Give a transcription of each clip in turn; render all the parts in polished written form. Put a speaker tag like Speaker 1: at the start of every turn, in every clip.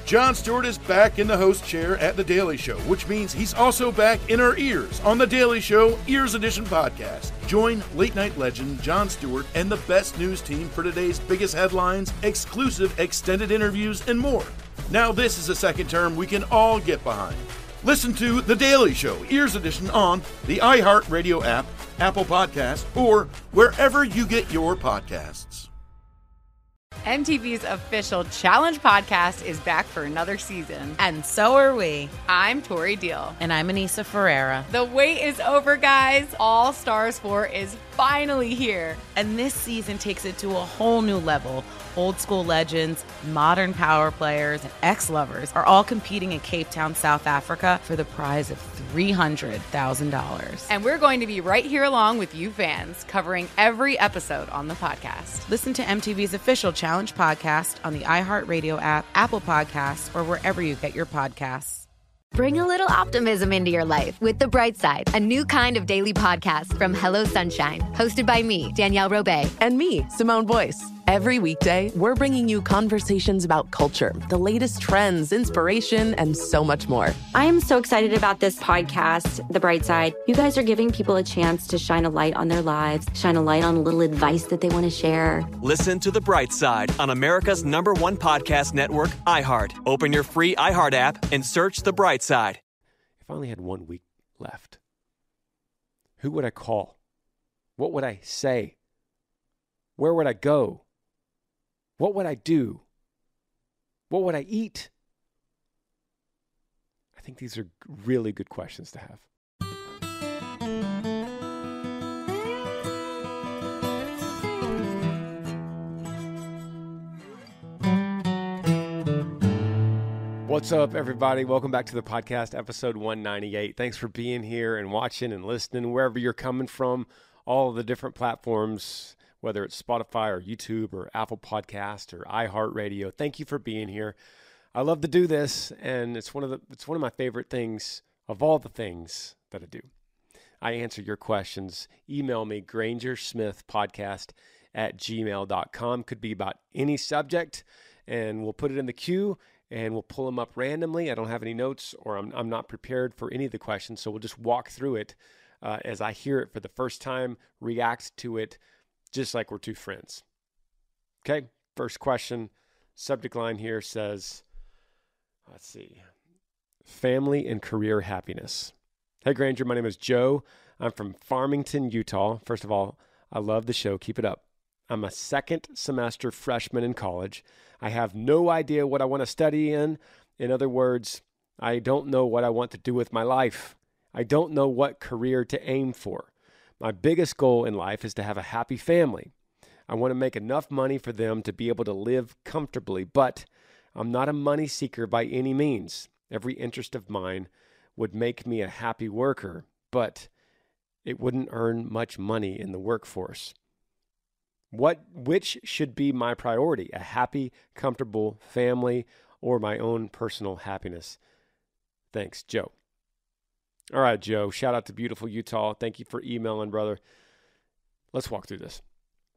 Speaker 1: Jon Stewart is back in the host chair at The Daily Show, which means he's also back in our ears on The Daily Show Ears Edition podcast. Join late-night legend Jon Stewart and the best news team for today's biggest headlines, exclusive extended interviews, and more. Now this is a second term we can all get behind. Listen to The Daily Show Ears Edition on the iHeartRadio app, Apple Podcasts, or wherever you get your podcasts.
Speaker 2: MTV's official Challenge podcast is back for another season.
Speaker 3: And so are we.
Speaker 2: I'm Tori Deal.
Speaker 3: And I'm Anissa Ferreira.
Speaker 2: The wait is over, guys. All Stars 4 is finally here.
Speaker 3: And this season takes it to a whole new level. Old school legends, modern power players, and ex-lovers are all competing in Cape Town, South Africa for the prize of $300,000.
Speaker 2: And we're going to be right here along with you fans, covering every episode on the podcast.
Speaker 3: Listen to MTV's official Challenge podcast on the iHeartRadio app, Apple Podcasts, or wherever you get your podcasts.
Speaker 4: Bring a little optimism into your life with The Bright Side, a new kind of daily podcast from Hello Sunshine, hosted by me, Danielle Robay.
Speaker 5: And me, Simone Boyce. Every weekday, we're bringing you conversations about culture, the latest trends, inspiration, and so much more.
Speaker 6: I am so excited about this podcast, The Bright Side. You guys are giving people a chance to shine a light on their lives, shine a light on a little advice that they want to share.
Speaker 7: Listen to The Bright Side on America's #1 podcast network, iHeart. Open your free iHeart app and search The Bright Side.
Speaker 8: If I only had 1 week left, who would I call? What would I say? Where would I go? What would I do? What would I eat? I think these are really good questions to have. What's up, everybody? Welcome back to the podcast, episode 198. Thanks for being here and watching and listening, wherever you're coming from, all of the different platforms, whether it's Spotify or YouTube or Apple Podcast or iHeartRadio. Thank you for being here. I love to do this, and it's one of my favorite things of all the things that I do. I answer your questions. Email me, grangersmithpodcast@gmail.com. Could be about any subject, and we'll put it in the queue, and we'll pull them up randomly. I don't have any notes, or I'm not prepared for any of the questions, so we'll just walk through it as I hear it for the first time, react to it, just like we're two friends. Okay, first question. Subject line here says, let's see, family and career happiness. Hey, Granger, my name is Joe. I'm from Farmington, Utah. First of all, I love the show. Keep it up. I'm a second semester freshman in college. I have no idea what I want to study in. In other words, I don't know what I want to do with my life. I don't know what career to aim for. My biggest goal in life is to have a happy family. I want to make enough money for them to be able to live comfortably, but I'm not a money seeker by any means. Every interest of mine would make me a happy worker, but it wouldn't earn much money in the workforce. Which should be my priority? A happy, comfortable family or my own personal happiness? Thanks, Joe. All right, Joe, shout out to beautiful Utah. Thank you for emailing, brother. Let's walk through this.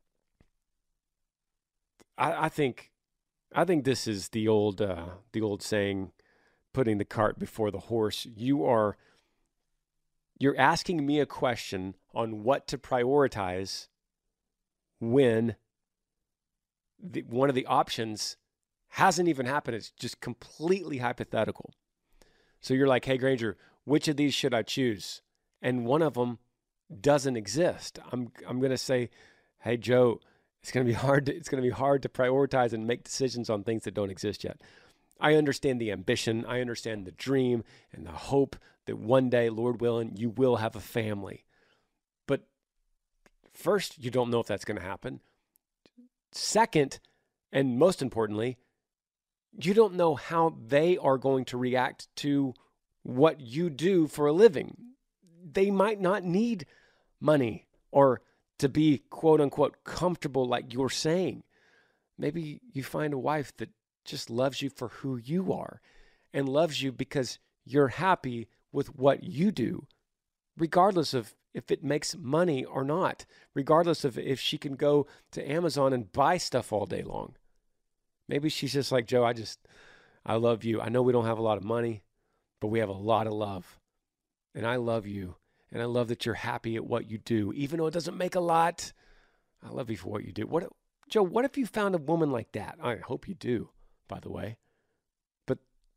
Speaker 8: I think this is the old saying, putting the cart before the horse. You're asking me a question on what to prioritize when one of the options hasn't even happened. It's just completely hypothetical. So you're like, hey, Granger, which of these should I choose? And one of them doesn't exist. I'm going to say, hey, Joe, it's going to be hard to prioritize and make decisions on things that don't exist yet. I understand the ambition. I understand the dream and the hope that one day, Lord willing, you will have a family. But first, you don't know if that's going to happen. Second, and most importantly, you don't know how they are going to react to what you do for a living. They might not need money or to be quote unquote comfortable like you're saying. Maybe you find a wife that just loves you for who you are and loves you because you're happy with what you do, regardless of if it makes money or not, regardless of if she can go to Amazon and buy stuff all day long. Maybe she's just like, Joe, I love you. I know we don't have a lot of money, but we have a lot of love. And I love you. And I love that you're happy at what you do. Even though it doesn't make a lot, I love you for what you do. Joe, what if you found a woman like that? I hope you do, by the way. But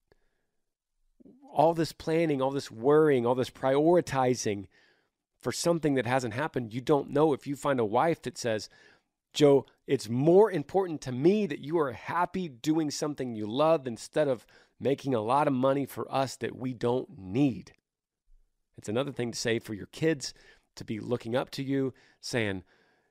Speaker 8: all this planning, all this worrying, all this prioritizing for something that hasn't happened, you don't know. If you find a wife that says, Joe, it's more important to me that you are happy doing something you love instead of making a lot of money for us that we don't need. It's another thing to say for your kids to be looking up to you, saying,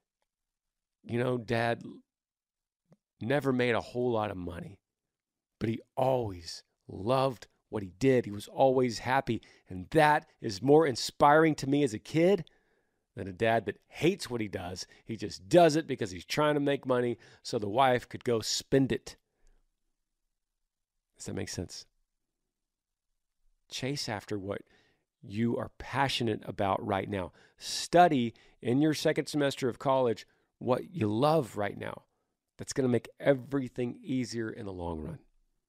Speaker 8: Dad never made a whole lot of money, but he always loved what he did. He was always happy. And that is more inspiring to me as a kid than a dad that hates what he does. He just does it because he's trying to make money so the wife could go spend it. Does that make sense? Chase after what you are passionate about right now. Study in your second semester of college what you love right now. That's going to make everything easier in the long run.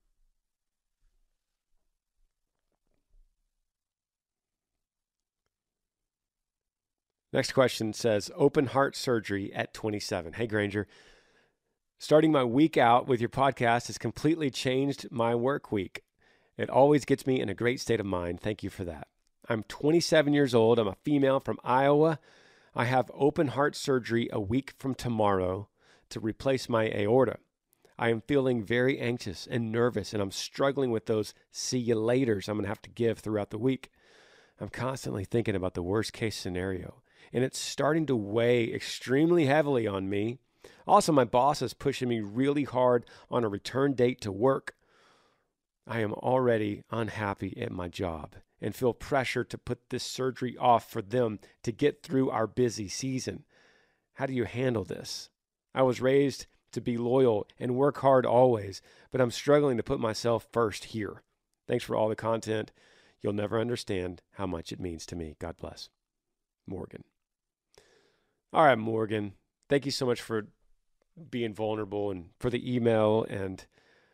Speaker 8: Next question says, open heart surgery at 27. Hey, Granger. Starting my week out with your podcast has completely changed my work week. It always gets me in a great state of mind. Thank you for that. I'm 27 years old. I'm a female from Iowa. I have open heart surgery a week from tomorrow to replace my aorta. I am feeling very anxious and nervous, and I'm struggling with those see you laters I'm going to have to give throughout the week. I'm constantly thinking about the worst case scenario, and it's starting to weigh extremely heavily on me. Also, my boss is pushing me really hard on a return date to work. I am already unhappy at my job and feel pressure to put this surgery off for them to get through our busy season. How do you handle this? I was raised to be loyal and work hard always, but I'm struggling to put myself first here. Thanks for all the content. You'll never understand how much it means to me. God bless. Morgan. All right, Morgan. Thank you so much for being vulnerable and for the email. And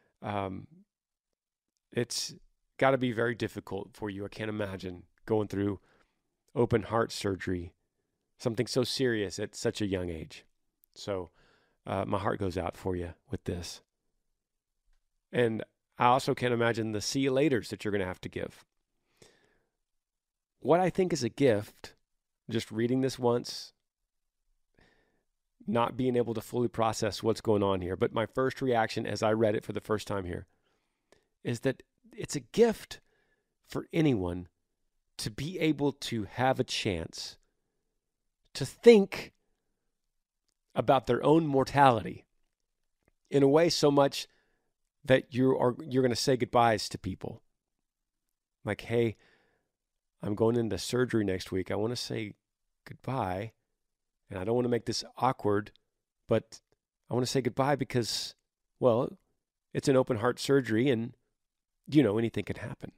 Speaker 8: it's got to be very difficult for you. I can't imagine going through open heart surgery, something so serious at such a young age. So my heart goes out for you with this. And I also can't imagine the see you laters that you're going to have to give. What I think is a gift, just reading this once, not being able to fully process what's going on here, but my first reaction as I read it for the first time here is that it's a gift for anyone to be able to have a chance to think about their own mortality in a way so much that you're going to say goodbyes to people. Like, hey, I'm going into surgery next week. I want to say goodbye, and I don't want to make this awkward, but I want to say goodbye because, well, it's an open heart surgery and, anything can happen.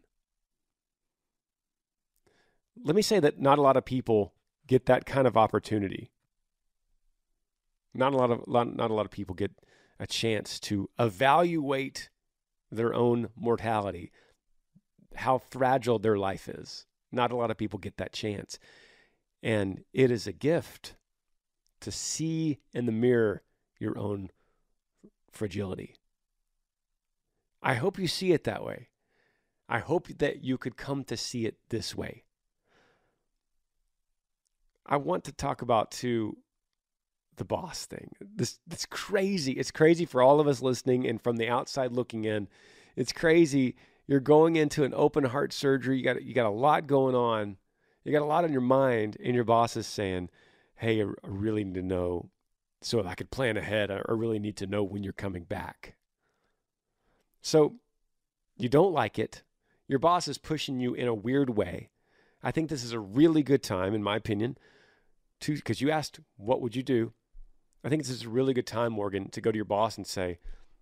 Speaker 8: Let me say that not a lot of people get that kind of opportunity. Not a lot of people get a chance to evaluate their own mortality, how fragile their life is. Not a lot of people get that chance. And it is a gift to see in the mirror your own fragility. I hope you see it that way. I hope that you could come to see it this way. I want to talk about, too, the boss thing. This crazy. It's crazy for all of us listening and from the outside looking in. It's crazy. You're going into an open heart surgery. You got a lot going on. You got a lot on your mind, and your boss is saying, hey, I really need to know so I could plan ahead. I really need to know when you're coming back. So you don't like it. Your boss is pushing you in a weird way. I think this is a really good time, in my opinion, because you asked, what would you do? I think this is a really good time, Morgan, to go to your boss and say,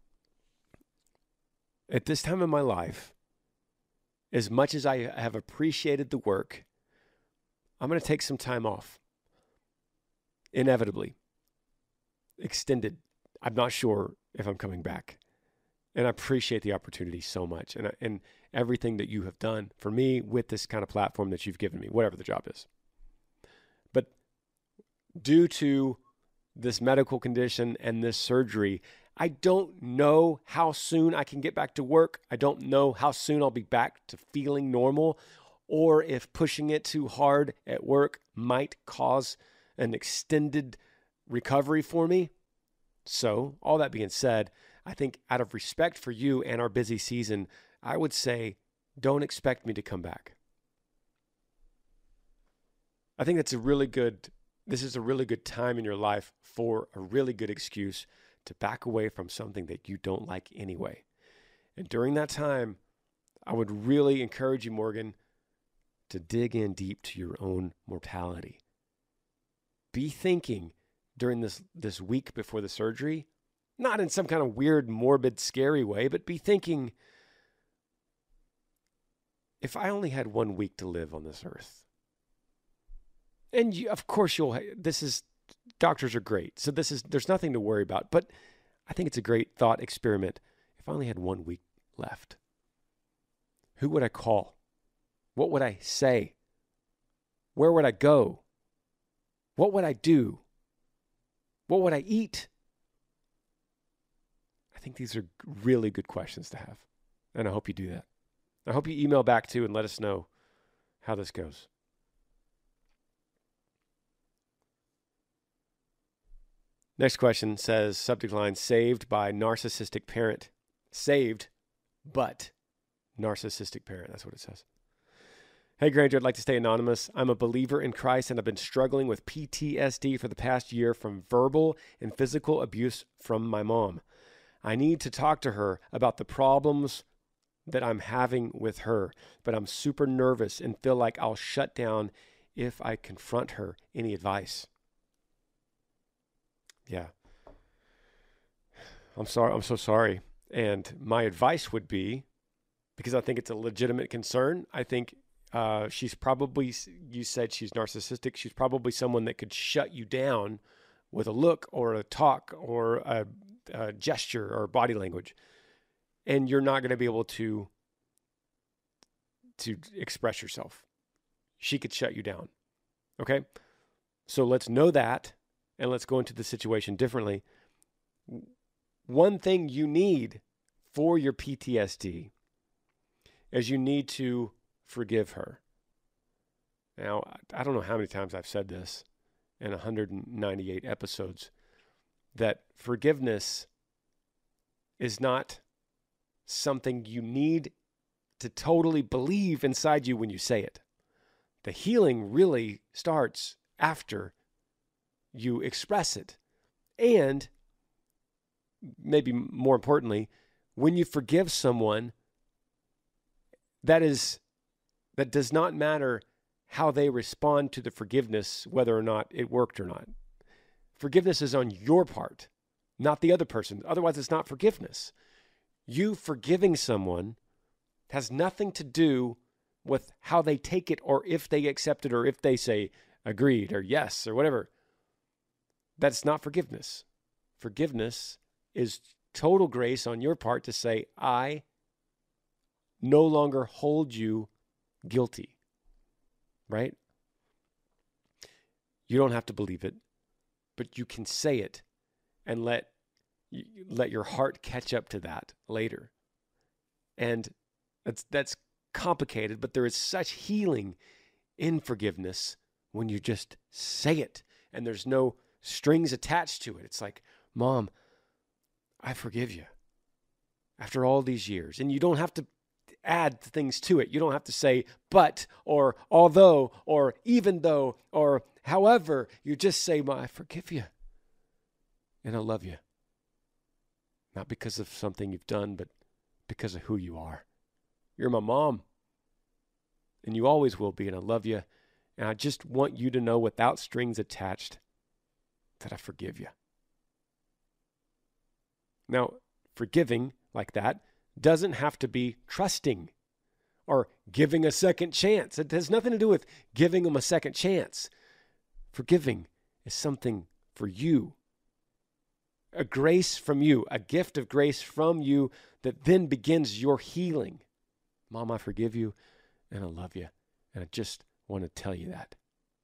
Speaker 8: at this time in my life, as much as I have appreciated the work, I'm going to take some time off. Inevitably. Extended. I'm not sure if I'm coming back. And I appreciate the opportunity so much and everything that you have done for me with this kind of platform that you've given me, whatever the job is. But due to this medical condition and this surgery, I don't know how soon I can get back to work. I don't know how soon I'll be back to feeling normal, or if pushing it too hard at work might cause an extended recovery for me. So, all that being said, I think out of respect for you and our busy season, I would say don't expect me to come back. I think this is a really good time in your life for a really good excuse to back away from something that you don't like anyway. And during that time, I would really encourage you, Morgan, to dig in deep to your own mortality. Be thinking during this week before the surgery, not in some kind of weird, morbid, scary way, but be thinking, if I only had 1 week to live on this earth, and of course doctors are great, so there's nothing to worry about, but I think it's a great thought experiment. If I only had 1 week left, who would I call? What would I say? Where would I go? What would I do? What would I eat? I think these are really good questions to have, and I hope you do that. I hope you email back too and let us know how this goes. Next question says, subject line, saved by narcissistic parent. Saved, but narcissistic parent. That's what it says. Hey, Granger, I'd like to stay anonymous. I'm a believer in Christ, and I've been struggling with PTSD for the past year from verbal and physical abuse from my mom. I need to talk to her about the problems that I'm having with her, but I'm super nervous and feel like I'll shut down if I confront her. Any advice? Yeah. I'm sorry. I'm so sorry. And my advice would be, because I think it's a legitimate concern, I think she's probably, you said she's narcissistic, she's probably someone that could shut you down with a look or a talk or a gesture or body language. And you're not going to be able to express yourself. She could shut you down. Okay? So let's know that, and let's go into the situation differently. One thing you need for your PTSD is you need to forgive her. Now, I don't know how many times I've said this in 198 episodes, that forgiveness is not something you need to totally believe inside you when you say it. The healing really starts after you express it. And maybe more importantly, when you forgive someone, that does not matter how they respond to the forgiveness, whether or not it worked or not. Forgiveness is on your part, not the other person. Otherwise, it's not forgiveness. You forgiving someone has nothing to do with how they take it, or if they accept it, or if they say agreed or yes or whatever. That's not forgiveness. Forgiveness is total grace on your part to say, I no longer hold you guilty, right? You don't have to believe it, but you can say it and let your heart catch up to that later. And that's complicated, but there is such healing in forgiveness when you just say it and there's no strings attached to it. It's like, Mom, I forgive you after all these years. And you don't have to add things to it. You don't have to say, but, or although, or even though, or however. You just say, I forgive you and I love you. Not because of something you've done, but because of who you are. You're my mom, and you always will be, and I love you. And I just want you to know, without strings attached, that I forgive you. Now, forgiving like that doesn't have to be trusting or giving a second chance. It has nothing to do with giving them a second chance. Forgiving is something for you a grace from you, a gift of grace from you that then begins your healing. Mom, I forgive you and I love you. And I just want to tell you that.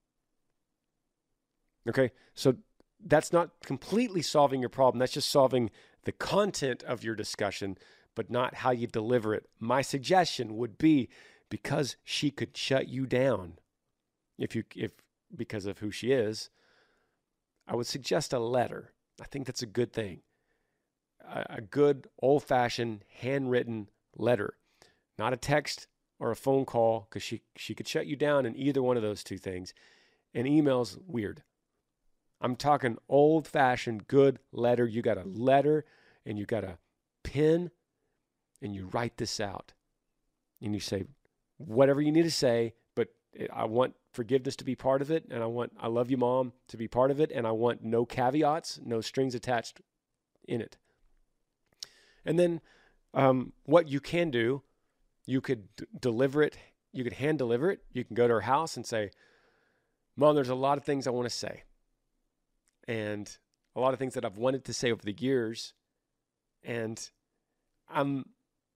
Speaker 8: Okay, so that's not completely solving your problem. That's just solving the content of your discussion, but not how you deliver it. My suggestion would be, because she could shut you down if because of who she is, I would suggest a letter. I think that's a good thing. A good old-fashioned handwritten letter, not a text or a phone call, because she could shut you down in either one of those two things. And email's weird. I'm talking old-fashioned good letter. You got a letter and you got a pen and you write this out. And you say whatever you need to say, but I want forgiveness to be part of it, and I want I love you, Mom, to be part of it, and I want no caveats, no strings attached in it. And then what you can do, you could deliver it, you could hand deliver it. You can go to her house and say, Mom, there's a lot of things I want to say. And a lot of things that I've wanted to say over the years. And I'm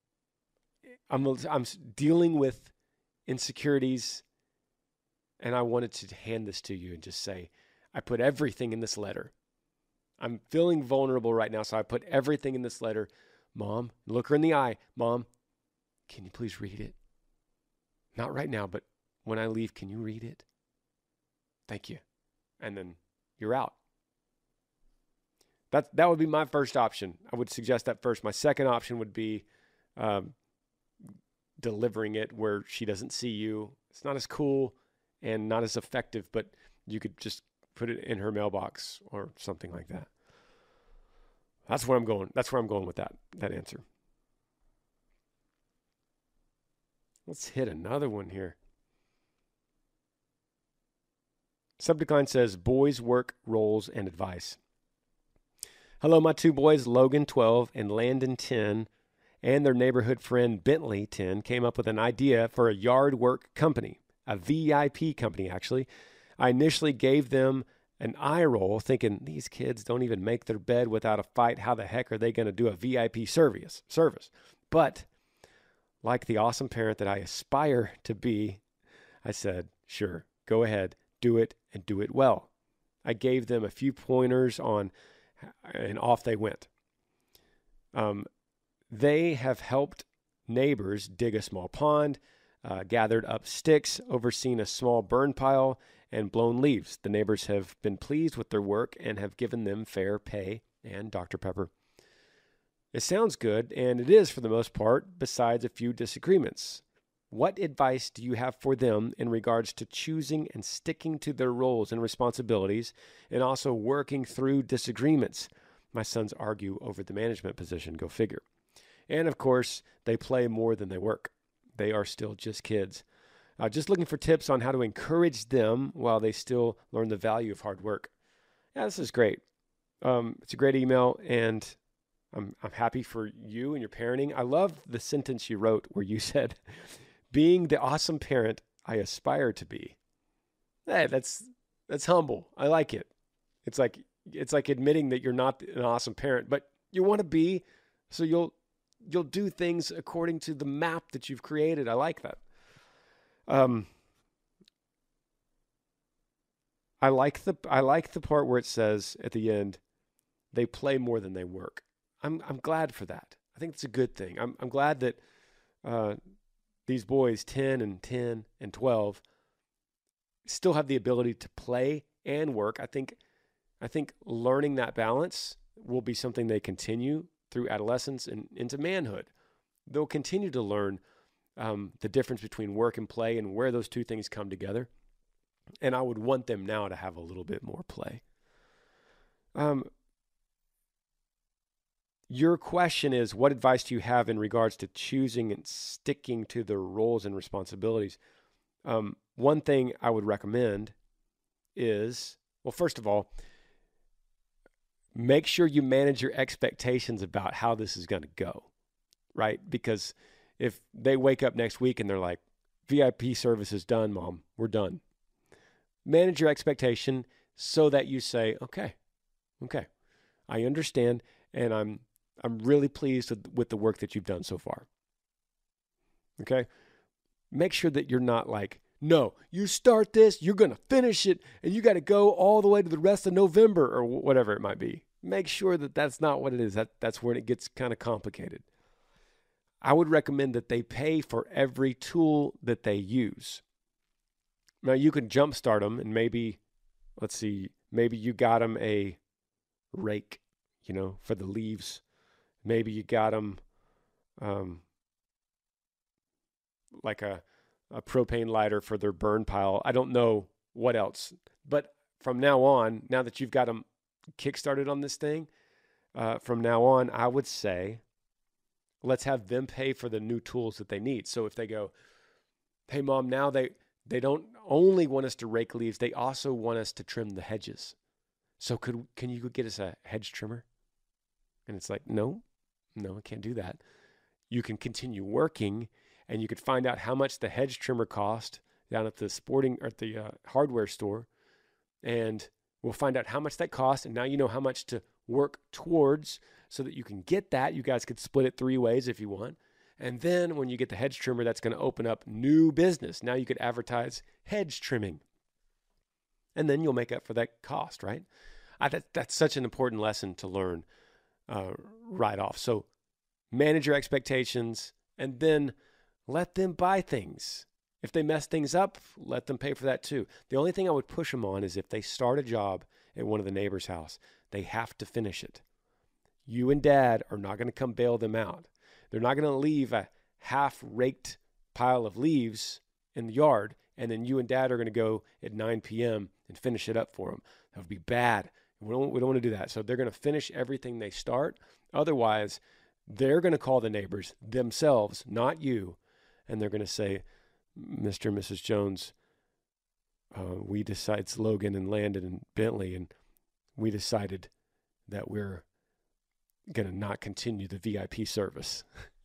Speaker 8: dealing with insecurities, and I wanted to hand this to you and just say, I put everything in this letter. I'm feeling vulnerable right now, so I put everything in this letter. Mom, look her in the eye. Mom, can you please read it? Not right now, but when I leave, can you read it? Thank you. And then you're out. That would be my first option. I would suggest that first. My second option would be delivering it where she doesn't see you. It's not as cool and not as effective, but you could just put it in her mailbox or something like that. That's where I'm going. That's where I'm going with that answer. Let's hit another one here. Subject line says, boys, work, roles, and advice. Hello, my two boys, Logan, 12, and Landon, 10, and their neighborhood friend, Bentley, 10, came up with an idea for a yard work company, a VIP company, actually. I initially gave them an eye roll, thinking, these kids don't even make their bed without a fight. How the heck are they going to do a VIP service? But like the awesome parent that I aspire to be, I said, sure, go ahead, do it, and do it well. I gave them a few pointers on, and off they went. They have helped neighbors dig a small pond, gathered up sticks, overseen a small burn pile, and blown leaves. The neighbors have been pleased with their work and have given them fair pay and Dr. Pepper. It sounds good, and it is for the most part, besides a few disagreements. What advice do you have for them in regards to choosing and sticking to their roles and responsibilities, and also working through disagreements? My sons argue over the management position, go figure. And of course, they play more than they work. They are still just kids. Just looking for tips on how to encourage them while they still learn the value of hard work. Yeah, this is great. It's a great email, and I'm happy for you and your parenting. I love the sentence you wrote where you said, being the awesome parent I aspire to be. Hey, that's humble. I like it. It's like admitting that you're not an awesome parent, but you want to be, so you'll do things according to the map that you've created. I like that. I like the part where it says at the end, they play more than they work. I'm glad for that. I think it's a good thing. I'm glad that these boys, 10 and 12, still have the ability to play and work. I think learning that balance will be something they continue through adolescence and into manhood. They'll continue to learn the difference between work and play and where those two things come together. And I would want them now to have a little bit more play. Your question is, what advice do you have in regards to choosing and sticking to the roles and responsibilities? One thing I would recommend is, well, first of all, make sure you manage your expectations about how this is going to go, right? Because if they wake up next week and they're like, VIP service is done, Mom, we're done. Manage your expectation so that you say, okay, I understand, and I'm really pleased with the work that you've done so far. Okay? Make sure that you're not like, no, you start this, you're going to finish it, and you got to go all the way to the rest of November or whatever it might be. Make sure that that's not what it is. That's when it gets kind of complicated. I would recommend that they pay for every tool that they use. Now, you can jumpstart them and maybe you got them a rake, for the leaves. Maybe you got them like a propane lighter for their burn pile. I don't know what else. But from now on, now that you've got them kickstarted on this thing, from now on, I would say, let's have them pay for the new tools that they need. So if they go, hey, Mom, now they don't only want us to rake leaves, they also want us to trim the hedges. So can you go get us a hedge trimmer? And it's like, no, I can't do that. You can continue working, and you could find out how much the hedge trimmer cost down at the hardware store, and we'll find out how much that costs, and now you know how much to work towards so that you can get that. You guys could split it 3 ways if you want. And then when you get the hedge trimmer, that's going to open up new business. Now you could advertise hedge trimming. And then you'll make up for that cost, right? That's such an important lesson to learn right off. So manage your expectations and then let them buy things. If they mess things up, let them pay for that too. The only thing I would push them on is if they start a job at one of the neighbor's house, they have to finish it. You and Dad are not going to come bail them out. They're not going to leave a half-raked pile of leaves in the yard, and then you and Dad are going to go at 9 p.m. and finish it up for them. That would be bad. We don't want to do that. So they're going to finish everything they start. Otherwise, they're going to call the neighbors themselves, not you, and they're going to say, Mr. and Mrs. Jones, we decided, it's Logan and Landon and Bentley, and we decided that we're going to not continue the VIP service,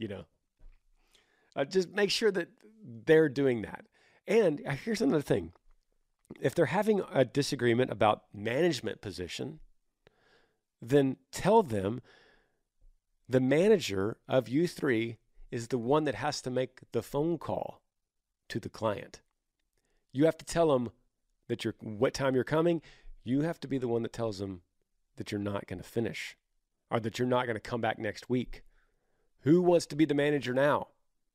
Speaker 8: Just make sure that they're doing that. And here's another thing. If they're having a disagreement about management position, then tell them the manager of you three is the one that has to make the phone call to the client. You have to tell them that what time you're coming. You have to be the one that tells them that you're not going to finish or that you're not going to come back next week. Who wants to be the manager now?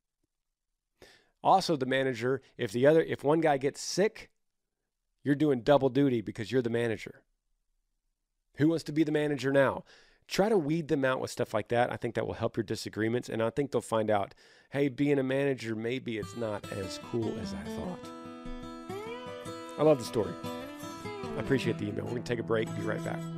Speaker 8: Also, the manager, if one guy gets sick, you're doing double duty because you're the manager. Who wants to be the manager now? Try to weed them out with stuff like that. I think that will help your disagreements, and I think they'll find out, hey, being a manager, maybe it's not as cool as I thought. I love the story. I appreciate the email. We're going to take a break. Be right back.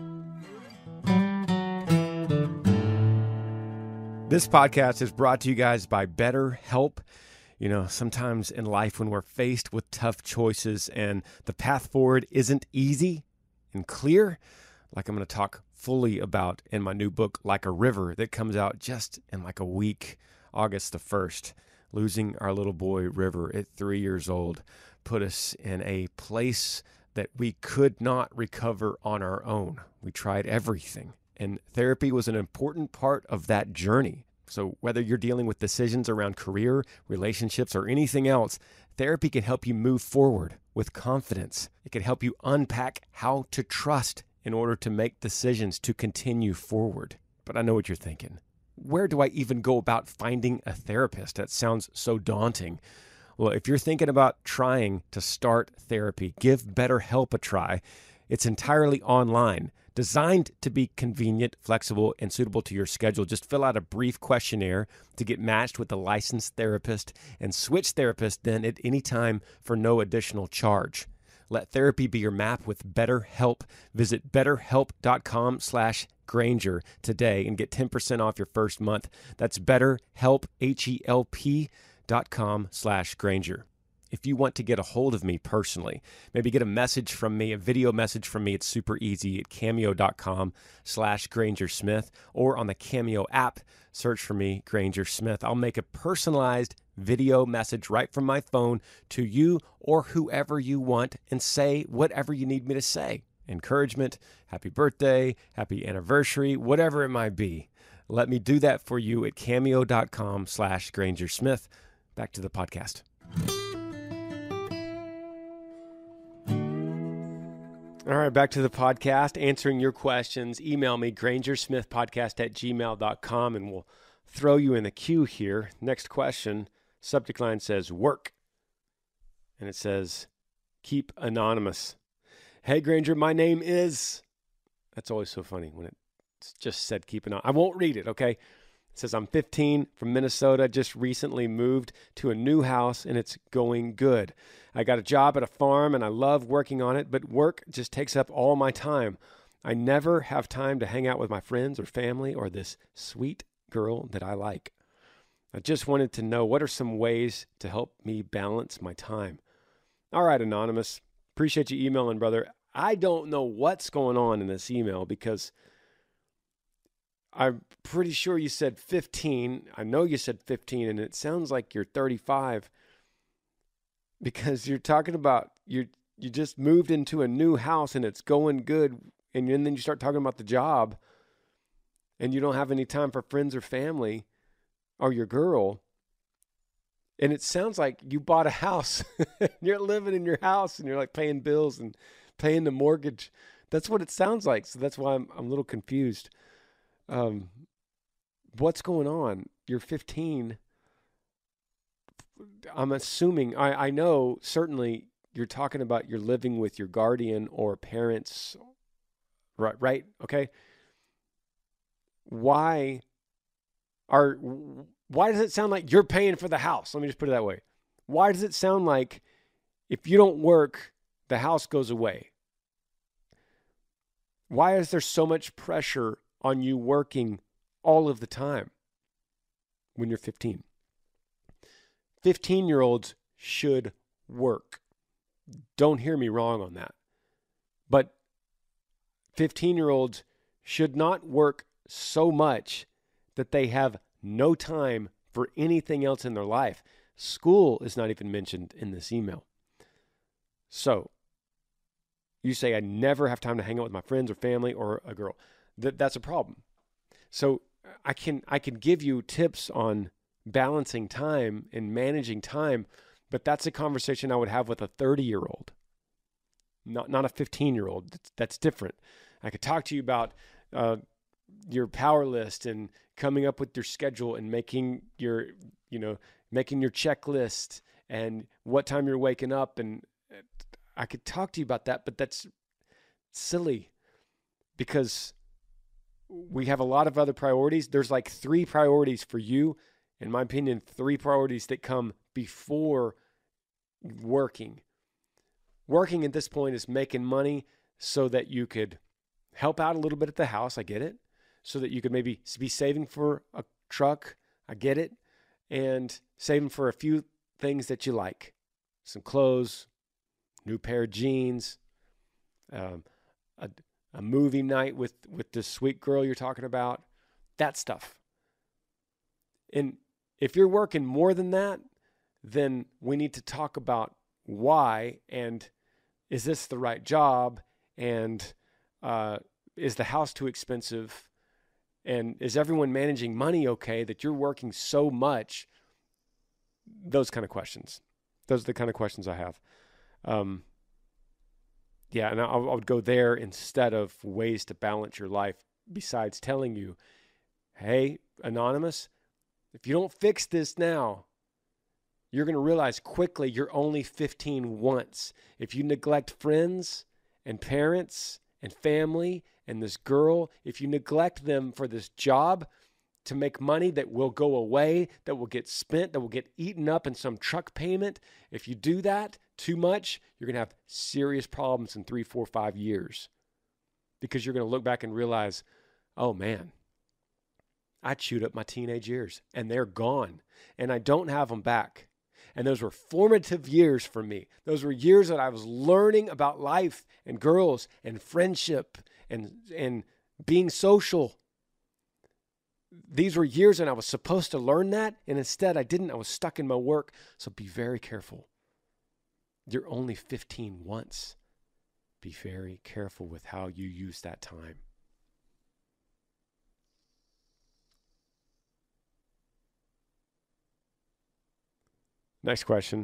Speaker 8: This podcast is brought to you guys by BetterHelp. Sometimes in life when we're faced with tough choices and the path forward isn't easy and clear, like I'm going to talk fully about in my new book, Like a River, that comes out just in like a week, August the 1st. Losing our little boy, River, at 3 years old, put us in a place that we could not recover on our own. We tried everything, and therapy was an important part of that journey. So whether you're dealing with decisions around career, relationships, or anything else, therapy can help you move forward with confidence. It can help you unpack how to trust in order to make decisions to continue forward. But I know what you're thinking. Where do I even go about finding a therapist? That sounds so daunting. Well, if you're thinking about trying to start therapy, give BetterHelp a try. It's entirely online, designed to be convenient, flexible, and suitable to your schedule. Just fill out a brief questionnaire to get matched with a licensed therapist and switch therapists then at any time for no additional charge. Let therapy be your map with BetterHelp. Visit BetterHelp.com/Granger today and get 10% off your first month. That's BetterHelp, HELP.com/Granger. If you want to get a hold of me personally, maybe get a message from me, a video message from me, it's super easy at cameo.com/Granger Smith, or on the Cameo app, search for me, Granger Smith. I'll make a personalized video message right from my phone to you or whoever you want and say whatever you need me to say. encouragement, happy birthday, happy anniversary, whatever it might be. Let me do that for you at cameo.com/Granger Smith. Back to the podcast. All right, back to the podcast, answering your questions. Email me, grangersmithpodcast@gmail.com, and we'll throw you in the queue here. Next question, subject line says, work. And it says, keep anonymous. Hey, Granger, my name is... That's always so funny when it's just said keep anonymous. I won't read it, okay? It says, I'm 15 from Minnesota, just recently moved to a new house, and it's going good. I got a job at a farm, and I love working on it, but work just takes up all my time. I never have time to hang out with my friends or family or this sweet girl that I like. I just wanted to know, what are some ways to help me balance my time? All right, Anonymous. Appreciate you emailing, brother. I don't know what's going on in this email because I'm pretty sure you said 15. I know you said 15, and it sounds like you're 35 because you're talking about you just moved into a new house and it's going good, and then you start talking about the job and you don't have any time for friends or family or your girl. And it sounds like you bought a house. You're living in your house and you're like paying bills and paying the mortgage. That's what it sounds like. So that's why I'm a little confused. What's going on? You're 15. I'm assuming, I know certainly you're talking about you're living with your guardian or parents, right? Okay. Why does it sound like you're paying for the house? Let me just put it that way. Why does it sound like if you don't work, the house goes away? Why is there so much pressure on you working all of the time when you're 15? 15-year-olds should work. Don't hear me wrong on that. But 15-year-olds should not work so much that they have no time for anything else in their life. School is not even mentioned in this email. So you say, I never have time to hang out with my friends or family or a girl. That's a problem. So I can give you tips on balancing time and managing time, but that's a conversation I would have with a 30-year-old, not a 15-year-old. That's different. I could talk to you about your power list and coming up with your schedule and making your checklist and what time you're waking up. And I could talk to you about that, but that's silly because we have a lot of other priorities. There's like 3 priorities for you. In my opinion, 3 priorities that come before working. Working at this point is making money so that you could help out a little bit at the house. I get it. So that you could maybe be saving for a truck. I get it. And saving for a few things that you like. Some clothes, new pair of jeans, a movie night with this sweet girl you're talking about. That stuff. And if you're working more than that, then we need to talk about why, and is this the right job, and is the house too expensive, and is everyone managing money okay that you're working so much? Those kind of questions. Those are the kind of questions I have. And I would go there instead of ways to balance your life besides telling you, hey, Anonymous, if you don't fix this now, you're going to realize quickly you're only 15 once. If you neglect friends and parents and family and this girl, if you neglect them for this job to make money that will go away, that will get spent, that will get eaten up in some truck payment, if you do that too much, you're going to have serious problems in 3, 4, 5 years because you're going to look back and realize, oh man, I chewed up my teenage years and they're gone and I don't have them back. And those were formative years for me. Those were years that I was learning about life and girls and friendship and being social. These were years and I was supposed to learn that. And instead I didn't. I was stuck in my work. So be very careful. You're only 15 once. be very careful with how you use that time. Next question.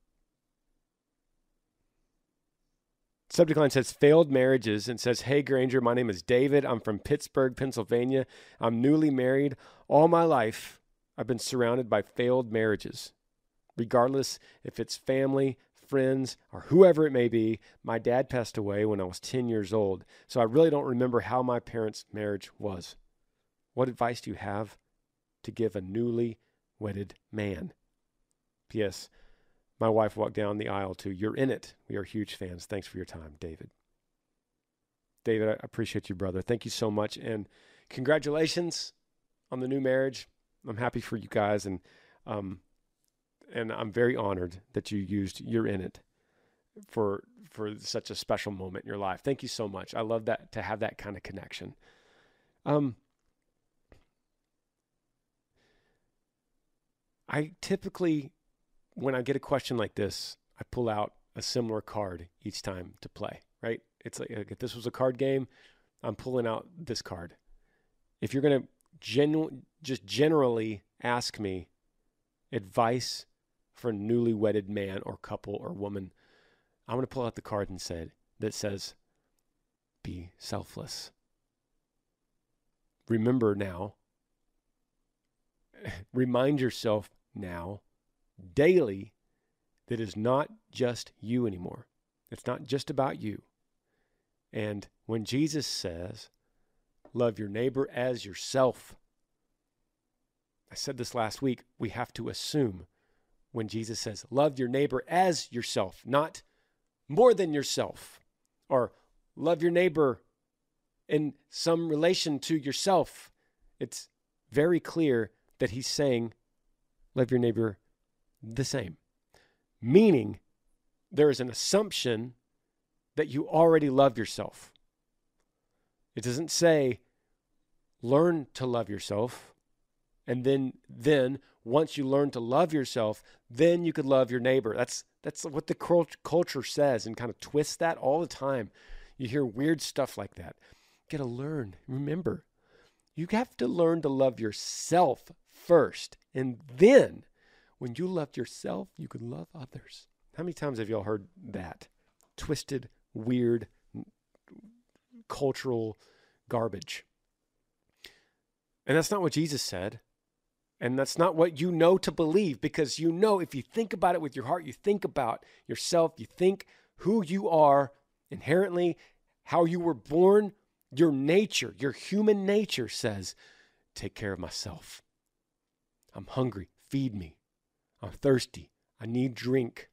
Speaker 8: Subject line says, failed marriages, and says, hey, Granger, my name is David. I'm from Pittsburgh, Pennsylvania. I'm newly married. All my life, I've been surrounded by failed marriages. Regardless if it's family, friends, or whoever it may be, my dad passed away when I was 10 years old, so I really don't remember how my parents' marriage was. What advice do you have to give a newly wedded man? P.S. My wife walked down the aisle to You're In It. We are huge fans. Thanks for your time, David. David, I appreciate you, brother. Thank you so much, and congratulations on the new marriage. I'm happy for you guys, and I'm very honored that you used You're In It for such a special moment in your life. Thank you so much. I love that, to have that kind of connection. I typically, when I get a question like this, I pull out a similar card each time to play, right? It's like, if this was a card game, I'm pulling out this card. If you're going to just generally ask me advice for a newly wedded man or couple or woman, I'm going to pull out the card that says, be selfless. Remember now, remind yourself now, daily, that it's not just you anymore. It's not just about you. And when Jesus says, love your neighbor as yourself, I said this last week, we have to assume when Jesus says, love your neighbor as yourself, not more than yourself, or love your neighbor in some relation to yourself. It's very clear that he's saying, love your neighbor the same. Meaning, there is an assumption that you already love yourself. It doesn't say, learn to love yourself, and then once you learn to love yourself, then you could love your neighbor. That's what the culture says, and kind of twists that all the time. You hear weird stuff like that. You got to learn. Remember, you have to learn to love yourself first, and then when you love yourself, you can love others. How many times have y'all heard that? Twisted, weird, cultural garbage. And that's not what Jesus said. And that's not what you know to believe, because you know, if you think about it with your heart, you think about yourself, you think who you are inherently, how you were born, your nature, your human nature says, take care of myself. I'm hungry, feed me. I'm thirsty, I need drink.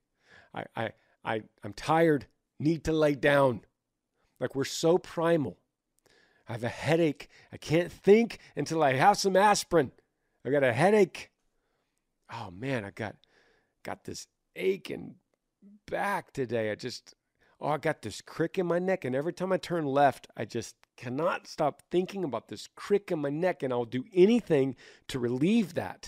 Speaker 8: I'm tired, need to lay down. Like, we're so primal. I have a headache. I can't think until I have some aspirin. I got a headache. Oh man, I got this ache in back today. I got this crick in my neck, and every time I turn left, I just cannot stop thinking about this crick in my neck, and I'll do anything to relieve that.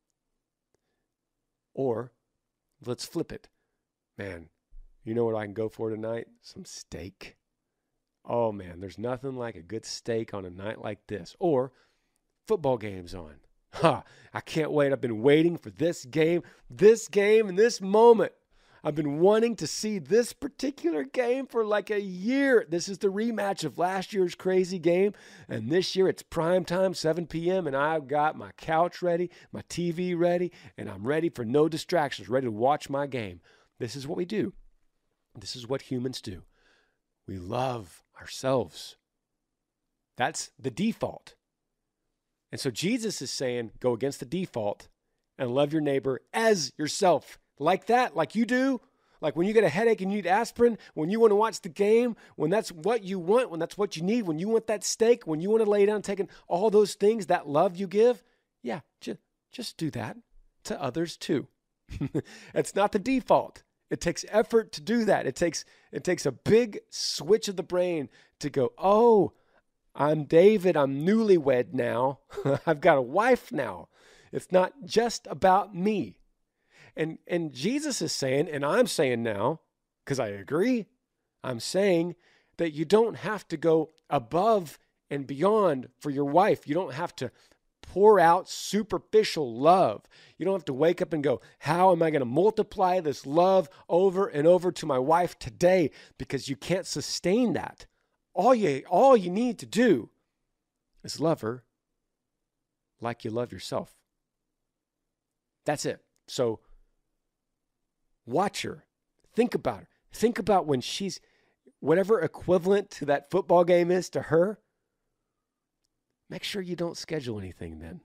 Speaker 8: Or let's flip it. Man, you know what I can go for tonight? Some steak. Oh man, there's nothing like a good steak on a night like this. Or football game's on. I can't wait. I've been waiting for this game, and this moment. I've been wanting to see this particular game for like a year. This is the rematch of last year's crazy game. And this year it's prime time, 7 p.m. And I've got my couch ready, my TV ready, and I'm ready for no distractions, ready to watch my game. This is what we do. This is what humans do. We love ourselves. That's the default. And so Jesus is saying, go against the default and love your neighbor as yourself. Like that, like you do. Like when you get a headache and you need aspirin, when you want to watch the game, when that's what you want, when that's what you need, when you want that steak, when you want to lay down taking all those things, that love you give, yeah, just do that to others too. It's not the default. It takes effort to do that. It takes a big switch of the brain to go, oh, I'm David, I'm newlywed now. I've got a wife now. It's not just about me. And Jesus is saying, and I'm saying now, because I agree, I'm saying that you don't have to go above and beyond for your wife. You don't have to pour out superficial love. You don't have to wake up and go, how am I going to multiply this love over and over to my wife today? Because you can't sustain that. All you need to do is love her like you love yourself. That's it. So watch her. Think about her. Think about when she's whatever equivalent to that football game is to her. Make sure you don't schedule anything then.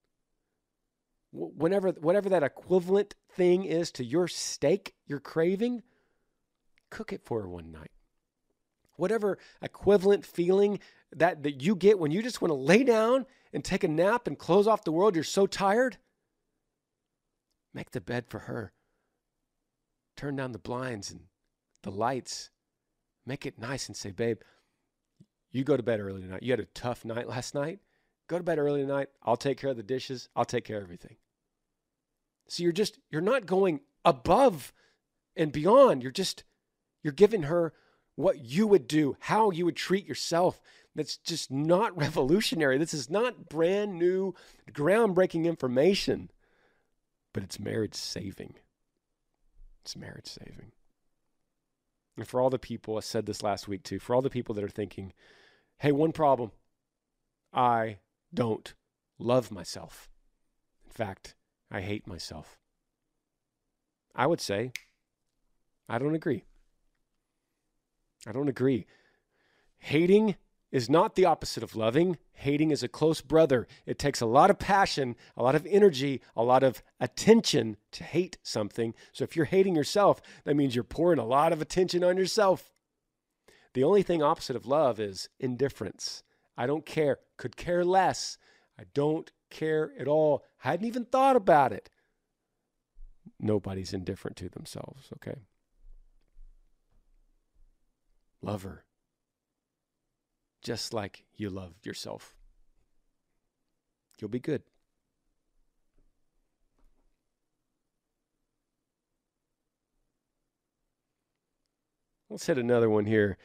Speaker 8: Whatever that equivalent thing is to your steak you're craving, cook it for her one night. Whatever equivalent feeling that you get when you just want to lay down and take a nap and close off the world, you're so tired, make the bed for her. Turn down the blinds and the lights. Make it nice and say, babe, you go to bed early tonight. You had a tough night last night. Go to bed early tonight. I'll take care of the dishes. I'll take care of everything. So you're not going above and beyond. You're giving her what you would do, how you would treat yourself. That's just not revolutionary. This is not brand new, groundbreaking information, but it's marriage saving. It's marriage saving. And for all the people, I said this last week too, for all the people that are thinking, hey, one problem, I don't love myself. In fact, I hate myself. I would say, I don't agree. I don't agree. Hating is not the opposite of loving. Hating is a close brother. It takes a lot of passion, a lot of energy, a lot of attention to hate something. So if you're hating yourself, that means you're pouring a lot of attention on yourself. The only thing opposite of love is indifference. I don't care, could care less. I don't care at all. Hadn't even thought about it. Nobody's indifferent to themselves, okay? Love her. Just like you love yourself. You'll be good. Let's hit another one here.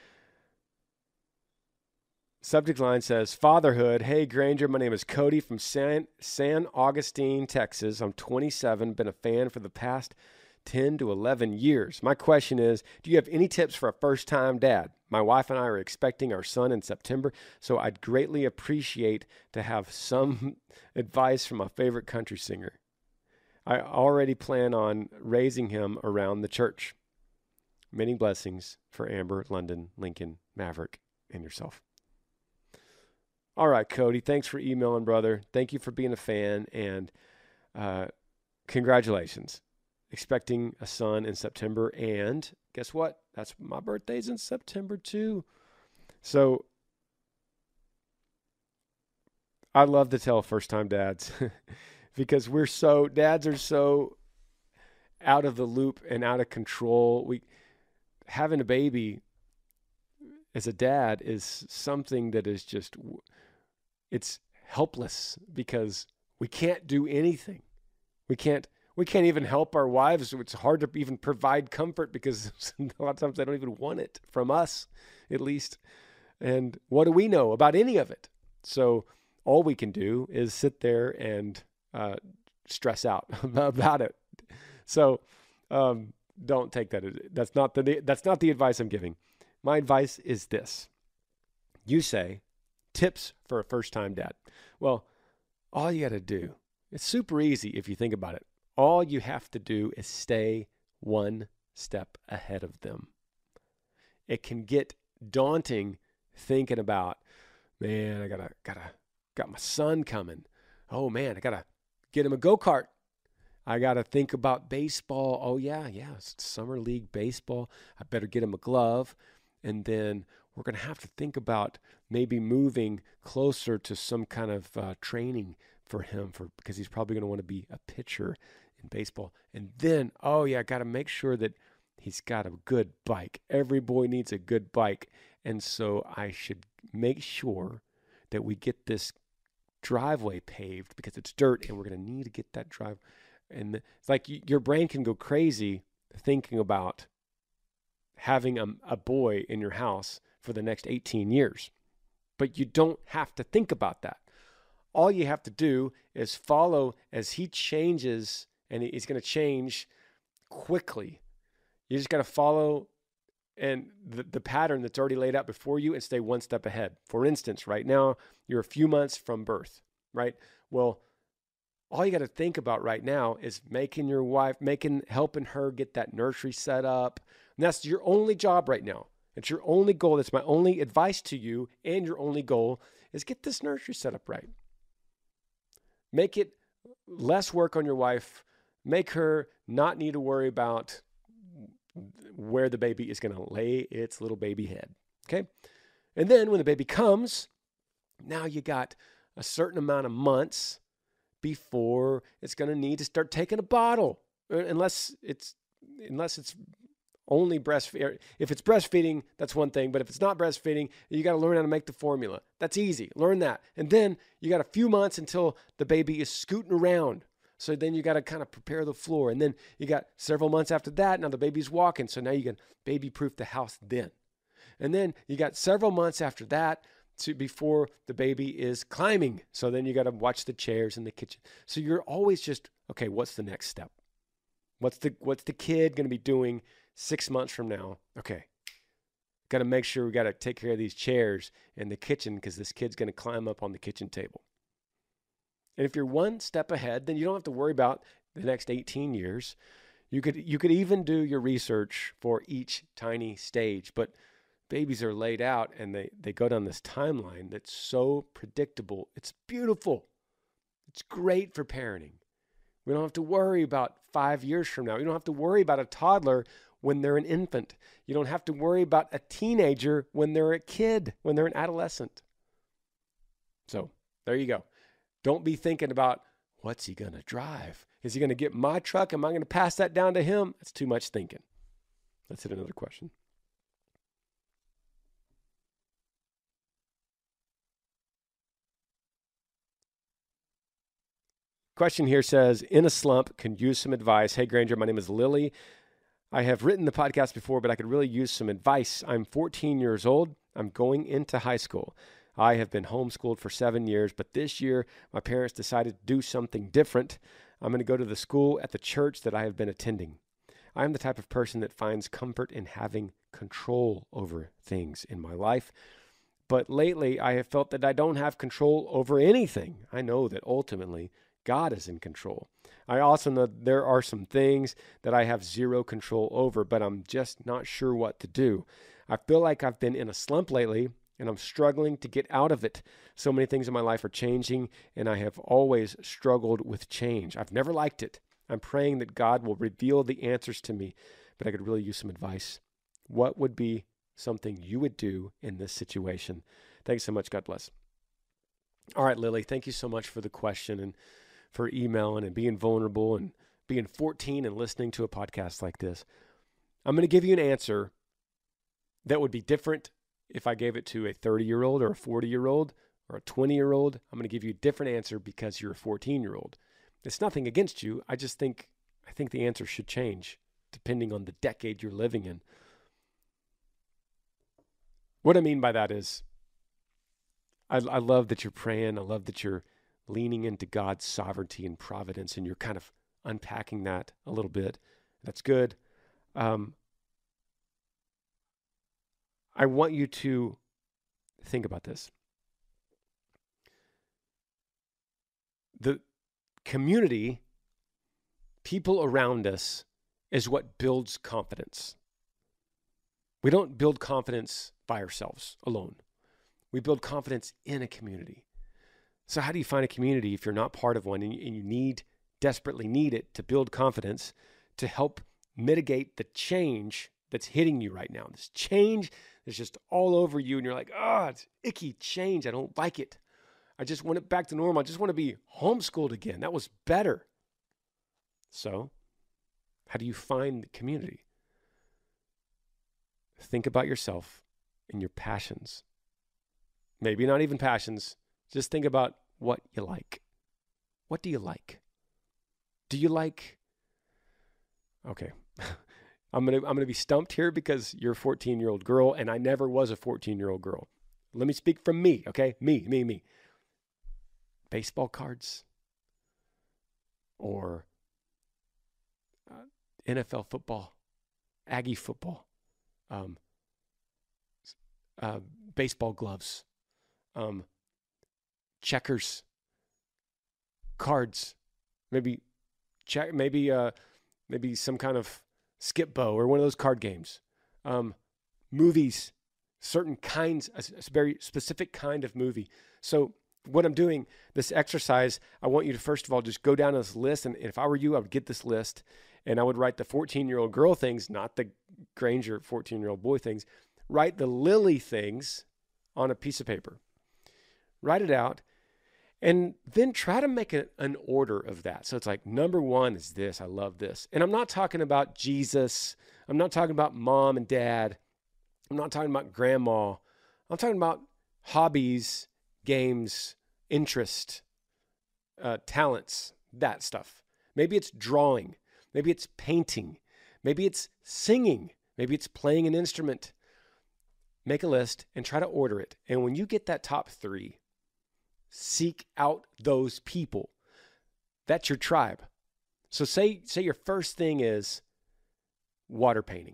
Speaker 8: Subject line says, fatherhood. Hey, Granger, my name is Cody from San Augustine, Texas. I'm 27, been a fan for the past 10 to 11 years. My question is, do you have any tips for a first-time dad? My wife and I are expecting our son in September, so I'd greatly appreciate to have some advice from my favorite country singer. I already plan on raising him around the church. Many blessings for Amber, London, Lincoln, Maverick, and yourself. All right, Cody, thanks for emailing, brother. Thank you for being a fan, and congratulations. Expecting a son in September, and guess what? That's my birthday's in September too. So I love to tell first-time dads because dads are so out of the loop and out of control. Having a baby as a dad is something that is just, it's helpless because we can't do anything. We can't even help our wives. It's hard to even provide comfort because a lot of times they don't even want it from us, at least. And what do we know about any of it? So all we can do is sit there and stress out about it. So don't take that. That's not the advice I'm giving. My advice is this. You say, tips for a first-time dad. Well, all you got to do, it's super easy if you think about it. All you have to do is stay one step ahead of them. It can get daunting thinking about, man, I got my son coming. Oh man, I gotta get him a go-kart. I gotta think about baseball. Oh yeah, it's summer league baseball. I better get him a glove. And then we're gonna have to think about maybe moving closer to some kind of training for him because he's probably gonna want to be a pitcher in baseball. And then, I got to make sure that he's got a good bike. Every boy needs a good bike. And so I should make sure that we get this driveway paved because it's dirt and we're going to need to get that drive. And it's like your brain can go crazy thinking about having a boy in your house for the next 18 years. But you don't have to think about that. All you have to do is follow as he changes, and he's going to change quickly. You just got to follow and the pattern that's already laid out before you and stay one step ahead. For instance, right now, you're a few months from birth, right? Well, all you got to think about right now is helping her get that nursery set up. And that's your only job right now. It's your only goal. That's my only advice to you, and your only goal is get this nursery set up right. Make it less work on your wife. Make her not need to worry about where the baby is going to lay its little baby head. Okay? And then when the baby comes, now you got a certain amount of months before it's going to need to start taking a bottle, unless it's only breastfeeding. If it's breastfeeding, that's one thing. But if it's not breastfeeding, you got to learn how to make the formula. That's easy. Learn that. And then you got a few months until the baby is scooting around. So then you got to kind of prepare the floor. And then you got several months after that. Now the baby's walking. So now you can baby-proof the house then. And then you got several months after that before the baby is climbing. So then you got to watch the chairs in the kitchen. So you're always just, okay, what's the next step? What's the kid going to be doing 6 months from now? Okay, got to make sure we got to take care of these chairs in the kitchen because this kid's going to climb up on the kitchen table. And if you're one step ahead, then you don't have to worry about the next 18 years. You could even do your research for each tiny stage, but babies are laid out and they go down this timeline that's so predictable. It's beautiful. It's great for parenting. We don't have to worry about 5 years from now. You don't have to worry about a toddler when they're an infant. You don't have to worry about a teenager when they're a kid, when they're an adolescent. So there you go. Don't be thinking about, what's he going to drive? Is he going to get my truck? Am I going to pass that down to him? That's too much thinking. Let's hit another question. Question here says, in a slump, can use some advice. Hey, Granger, my name is Lily. I have written the podcast before, but I could really use some advice. I'm 14 years old. I'm going into high school. I have been homeschooled for 7 years, but this year my parents decided to do something different. I'm going to go to the school at the church that I have been attending. I am the type of person that finds comfort in having control over things in my life. But lately I have felt that I don't have control over anything. I know that ultimately God is in control. I also know there are some things that I have zero control over, but I'm just not sure what to do. I feel like I've been in a slump lately, and I'm struggling to get out of it. So many things in my life are changing, and I have always struggled with change. I've never liked it. I'm praying that God will reveal the answers to me, but I could really use some advice. What would be something you would do in this situation? Thanks so much. God bless. All right, Lily, thank you so much for the question and for emailing and being vulnerable and being 14 and listening to a podcast like this. I'm going to give you an answer that would be different if I gave it to a 30-year-old or a 40-year-old or a 20-year-old. I'm going to give you a different answer because you're a 14-year-old. It's nothing against you. I think the answer should change depending on the decade you're living in. What I mean by that is I love that you're praying. I love that you're leaning into God's sovereignty and providence, and you're kind of unpacking that a little bit. That's good. I want you to think about this. The community, people around us, is what builds confidence. We don't build confidence by ourselves alone. We build confidence in a community. So how do you find a community if you're not part of one and you desperately need it to build confidence to help mitigate the change that's hitting you right now? This change is just all over you and you're like, it's icky change. I don't like it. I just want it back to normal. I just want to be homeschooled again. That was better. So how do you find the community? Think about yourself and your passions. Maybe not even passions. Just think about what you like. What do you like? Do you like, okay, I'm gonna be stumped here because you're a 14-year-old girl, and I never was a 14-year-old girl. Let me speak from me, okay? Me. Baseball cards or NFL football, Aggie football, baseball gloves, checkers, cards, maybe some kind of skip bow or one of those card games, movies, certain kinds, a very specific kind of movie. So what I'm doing, this exercise, I want you to first of all just go down this list, and if I were you, I would get this list, and I would write the 14-year-old girl things, not the Granger 14-year-old boy things. Write the Lily things on a piece of paper. Write it out, and then try to make an order of that. So it's like, number one is this. I love this. And I'm not talking about Jesus. I'm not talking about mom and dad. I'm not talking about grandma. I'm talking about hobbies, games, interest, talents, that stuff. Maybe it's drawing. Maybe it's painting. Maybe it's singing. Maybe it's playing an instrument. Make a list and try to order it. And when you get that top 3, seek out those people. That's your tribe. So say your first thing is water painting.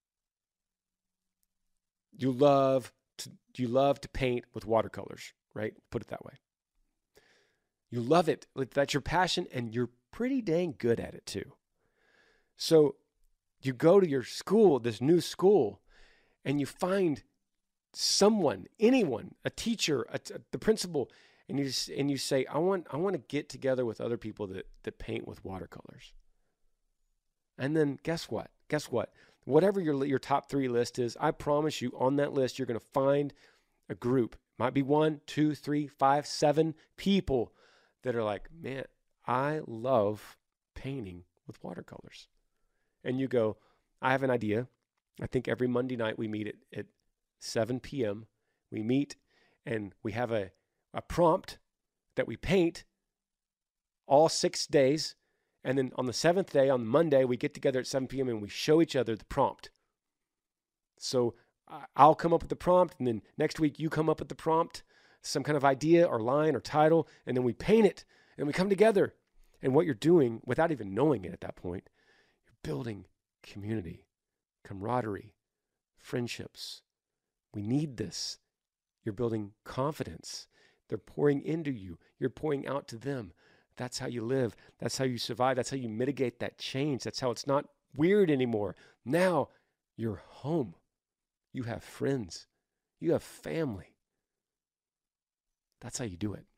Speaker 8: You love to paint with watercolors, right? Put it that way. You love it. That's your passion, and you're pretty dang good at it too. So you go to your school, this new school, and you find someone, anyone, a teacher, the principal, and you say, I want to get together with other people that paint with watercolors. And then guess what? Whatever your top 3 list is, I promise you on that list, you're going to find a group. Might be 1, 2, 3, 5, 7 people that are like, man, I love painting with watercolors. And you go, I have an idea. I think every Monday night we meet at 7 p.m. We meet and we have a prompt that we paint all 6 days. And then on the 7th day, on Monday, we get together at 7 p.m. and we show each other the prompt. So I'll come up with the prompt, and then next week you come up with the prompt, some kind of idea or line or title, and then we paint it, and we come together. And what you're doing, without even knowing it at that point, you're building community, camaraderie, friendships. We need this. You're building confidence. They're pouring into you. You're pouring out to them. That's how you live. That's how you survive. That's how you mitigate that change. That's how it's not weird anymore. Now you're home. You have friends. You have family. That's how you do it.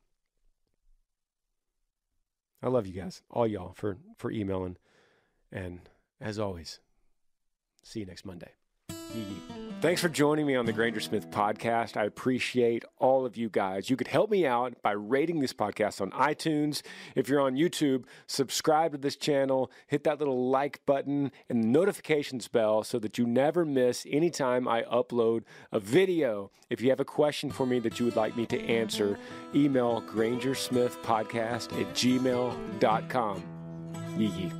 Speaker 8: I love you guys, all y'all, for emailing. And as always, see you next Monday. Thanks for joining me on the Granger Smith podcast. I appreciate all of you guys. You could help me out by rating this podcast on iTunes. If you're on YouTube, subscribe to this channel, hit that little like button and the notifications bell so that you never miss any time I upload a video. If you have a question for me that you would like me to answer, email grangersmithpodcast@gmail.com. Yee.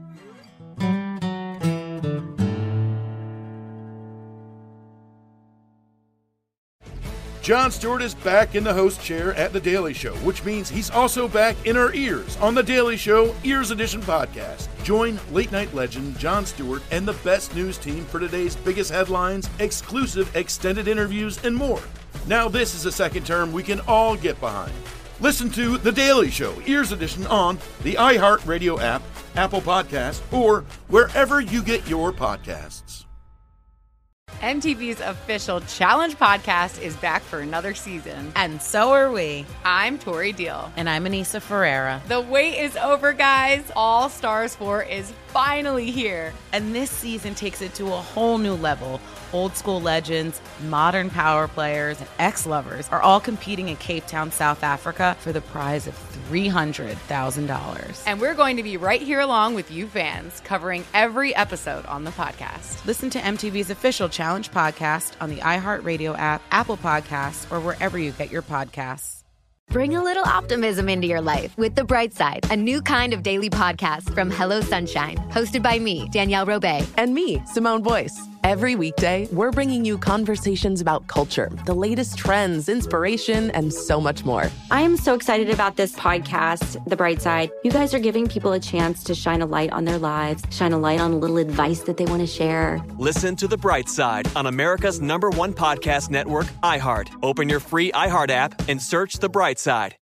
Speaker 1: Jon Stewart is back in the host chair at The Daily Show, which means he's also back in our ears on The Daily Show Ears Edition podcast. Join late night legend Jon Stewart and the best news team for today's biggest headlines, exclusive extended interviews, and more. Now this is a second term we can all get behind. Listen to The Daily Show Ears Edition on the iHeartRadio app, Apple Podcasts, or wherever you get your podcasts.
Speaker 2: MTV's official Challenge podcast is back for another season.
Speaker 3: And so are we.
Speaker 2: I'm Tori Deal.
Speaker 3: And I'm Anissa Ferreira.
Speaker 2: The wait is over, guys. All Stars 4 is finally here.
Speaker 3: And this season takes it to a whole new level. Old school legends, modern power players, and ex-lovers are all competing in Cape Town, South Africa for the prize of $300,000.
Speaker 2: And we're going to be right here along with you fans, covering every episode on the podcast.
Speaker 3: Listen to MTV's official Challenge podcast on the iHeartRadio app, Apple Podcasts, or wherever you get your podcasts.
Speaker 4: Bring a little optimism into your life with The Bright Side, a new kind of daily podcast from Hello Sunshine, hosted by me, Danielle Robay.
Speaker 5: And me, Simone Boyce. Every weekday, we're bringing you conversations about culture, the latest trends, inspiration, and so much more.
Speaker 6: I am so excited about this podcast, The Bright Side. You guys are giving people a chance to shine a light on their lives, shine a light on a little advice that they want to share.
Speaker 7: Listen to The Bright Side on America's #1 podcast network, iHeart. Open your free iHeart app and search The Bright Side.